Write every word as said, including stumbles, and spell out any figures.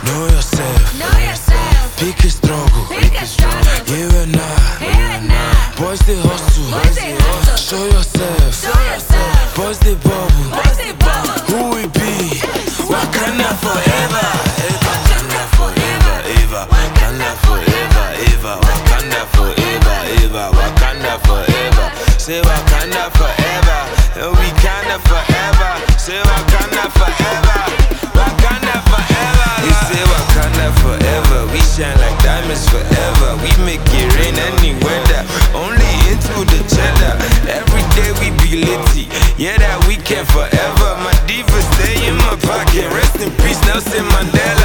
Know yourself, Know yourself. pick a struggle, Pick a struggle. here and now. Here and now. Boys they hustle, Boys they hustle. show yourself, Show yourself. boys they bubble. Boys they bubble. Who we be? Wakanda forever, Wakanda forever, ever. Wakanda forever, ever. Wakanda forever, ever. Wakanda forever. Say Wakanda forever, and we kinda forever. Say Wakanda forever, Wakanda forever. We say Wakanda forever. We shine like diamonds forever. We make it rain any weather. Only into the cheddar. Every day we be litty. Yeah, that weekend forever. My diva stay in my pocket. Rest in peace, Nelson Mandela.